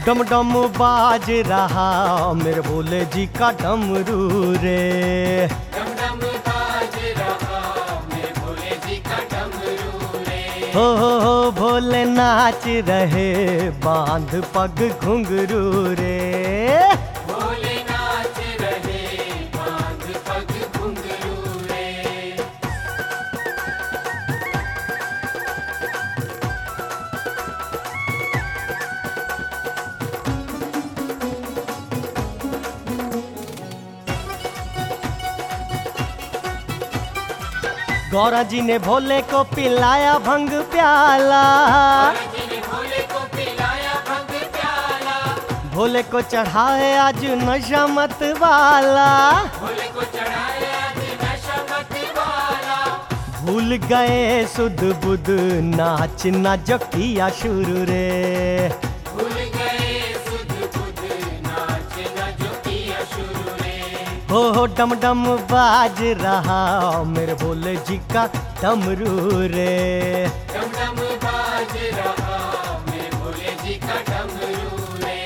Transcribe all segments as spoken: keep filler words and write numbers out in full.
डम डम बाज रहा मेरे भोले जी का डमरू रे। डम डम बाज रहा मेरे भोले जी का डमरू रे। हो हो हो भोले नाच रहे बांध पग घुंघरू रे। भोले नाच रहे बांध पग घुंघरू रे। गौरा जी ने भोले को पिलाया भंग प्याला। जी ने भोले को पिलाया भंग प्याला। भोले को चढ़ाए आज नशा मत वाला। भोले को चढ़ाया आज नशा मत वाला। भूल गए सुध बुध नाच ना जो किया शुरू रे। भूल गए सुध बुध नाच ना जो किया शुरू रे। हो हो डम डम बाज रहा मेरे भोले जी का डमरू रे। डम डम बाज रहा मेरे भोले जी का डमरू रे।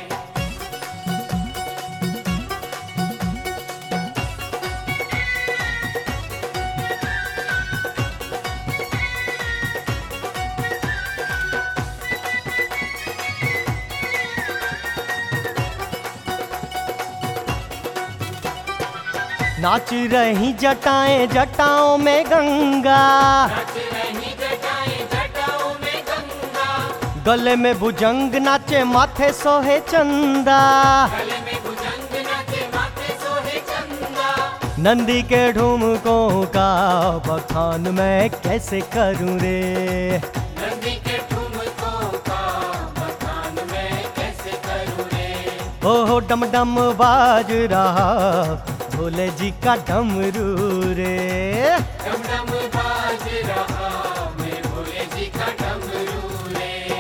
नाच रही जटाएं जटाओं में गंगा। नाच रही जटाएं जटाओं में गंगा। गले में भुजंग नाचे माथे सोहे चंदा। गले में भुजंग नाचे माथे सोहे चंदा। नंदी के ठुमकों का बखान मैं कैसे करूं रे। नंदी के ठुमकों का बखान मैं कैसे करूं रे। हो हो डम डम बाज रहा भोले जी का डमरू रे। डम डम बाज रहा मेरे भोले जी का डमरू रे।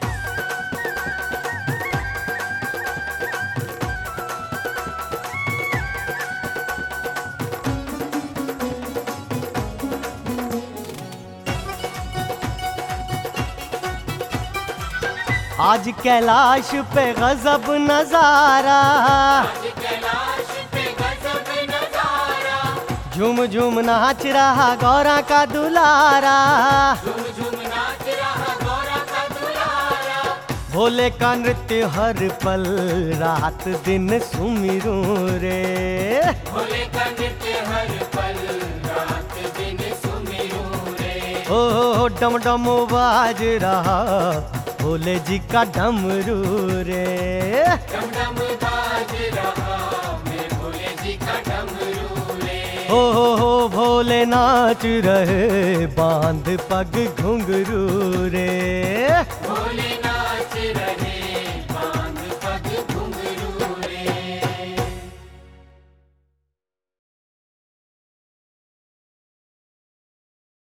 आज कैलाश पे गजब नजारा। आज कैलाश पे गजब नजारा। झूम झूम नाच रहा गौरा का दुलारा। झूम झूम नाच रहा गौरा का दुलारा। भोले का नृत्य हर पल रात दिन सुमिरू रे। भोले का नृत्य हर पल रात दिन सुमिरू रे। ओ हो डम डम बाज रहा भोले जी का डमरू रे। डम डम बाज रहा मेरे भोले जी का डमरू रे। हो हो हो भोले नाच रहे बांध पग घुंघरू रे। भोले नाच रहे